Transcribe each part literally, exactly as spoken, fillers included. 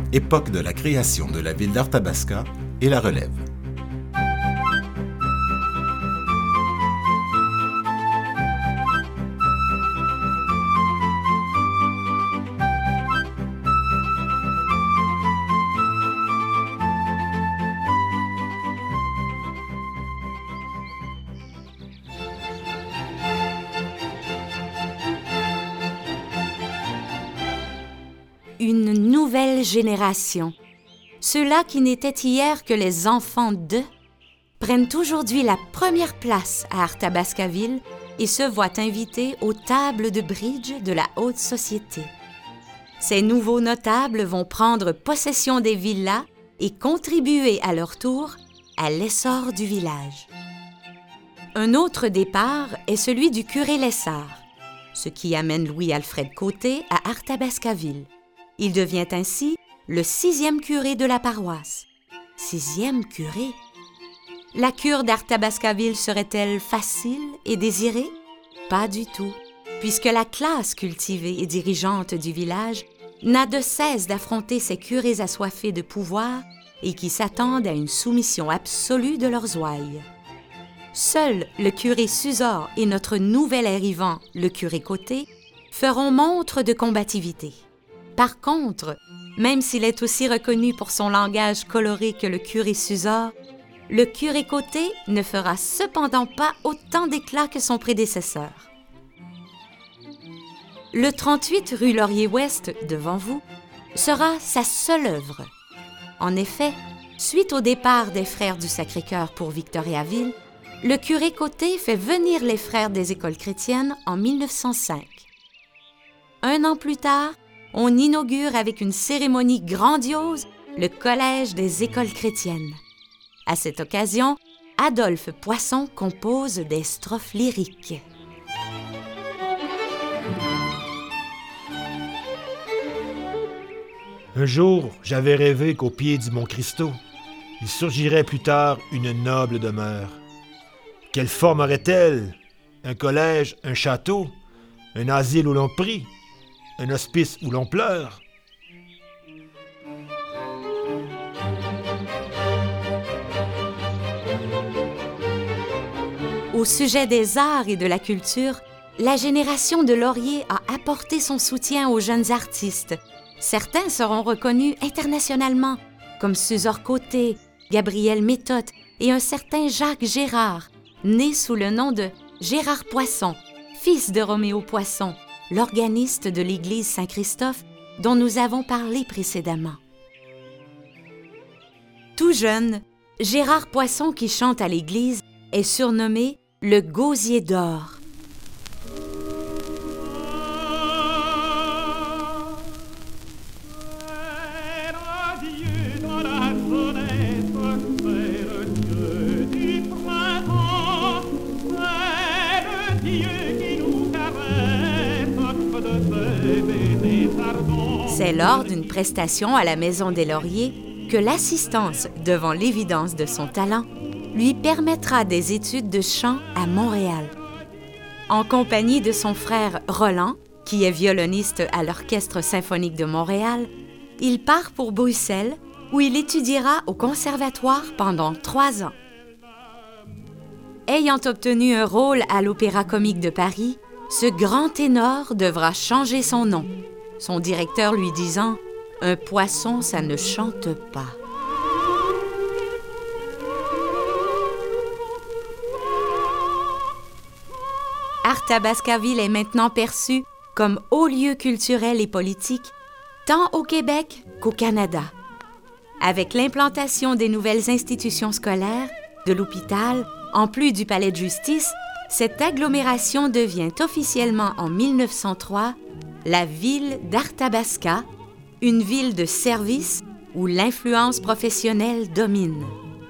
époque de la création de la ville d'Arthabasca et la relève. Une nouvelle génération. Ceux-là qui n'étaient hier que les enfants d'eux prennent aujourd'hui la première place à Arthabascaville et se voient invités aux tables de bridge de la haute société. Ces nouveaux notables vont prendre possession des villas et contribuer à leur tour à l'essor du village. Un autre départ est celui du curé Lessard, ce qui amène Louis-Alfred Côté à Arthabascaville. Il devient ainsi le sixième curé de la paroisse. Sixième curé? La cure d'Arthabascaville serait-elle facile et désirée? Pas du tout, puisque la classe cultivée et dirigeante du village n'a de cesse d'affronter ces curés assoiffés de pouvoir et qui s'attendent à une soumission absolue de leurs ouailles. Seul le curé Suzor et notre nouvel arrivant, le curé Côté, feront montre de combativité. Par contre, même s'il est aussi reconnu pour son langage coloré que le curé Suzor, le curé Côté ne fera cependant pas autant d'éclat que son prédécesseur. Le trente-huit rue Laurier-Ouest, devant vous, sera sa seule œuvre. En effet, suite au départ des Frères du Sacré-Cœur pour Victoriaville, le curé Côté fait venir les Frères des écoles chrétiennes en mille neuf cent cinq. Un an plus tard, on inaugure avec une cérémonie grandiose le Collège des écoles chrétiennes. À cette occasion, Adolphe Poisson compose des strophes lyriques. Un jour, j'avais rêvé qu'au pied du mont Christo, il surgirait plus tard une noble demeure. Quelle forme aurait-elle? Un collège, un château, un asile où l'on prie, un hospice où l'on pleure? Au sujet des arts et de la culture, la génération de Laurier a apporté son soutien aux jeunes artistes. Certains seront reconnus internationalement, comme Suzor Côté, Gabriel Méthode et un certain Jacques Gérard, né sous le nom de Gérard Poisson, fils de Roméo Poisson, l'organiste de l'église Saint-Christophe dont nous avons parlé précédemment. Tout jeune, Gérard Poisson, qui chante à l'église, est surnommé le Gosier d'or. C'est lors d'une prestation à la Maison des Lauriers que l'assistance devant l'évidence de son talent lui permettra des études de chant à Montréal. En compagnie de son frère Roland, qui est violoniste à l'Orchestre symphonique de Montréal, il part pour Bruxelles où il étudiera au conservatoire pendant trois ans. Ayant obtenu un rôle à l'Opéra-Comique de Paris, ce grand ténor devra changer son nom, son directeur lui disant « Un poisson, ça ne chante pas ». Arthabascaville est maintenant perçu comme haut lieu culturel et politique, tant au Québec qu'au Canada. Avec l'implantation des nouvelles institutions scolaires, de l'hôpital, en plus du palais de justice, cette agglomération devient officiellement en mille neuf cent trois la ville d'Arthabasca, une ville de service où l'influence professionnelle domine.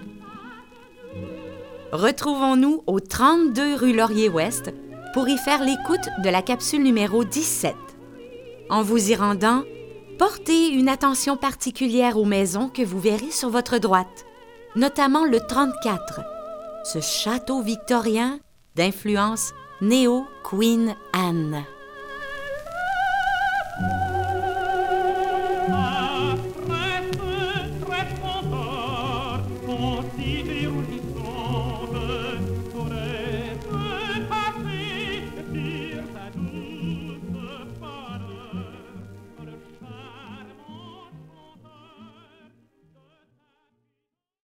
Retrouvons-nous au trente-deux rue Laurier-Ouest pour y faire l'écoute de la capsule numéro dix-sept. En vous y rendant, portez une attention particulière aux maisons que vous verrez sur votre droite, notamment le trente-quatre, ce château victorien d'influence néo-Queen Anne.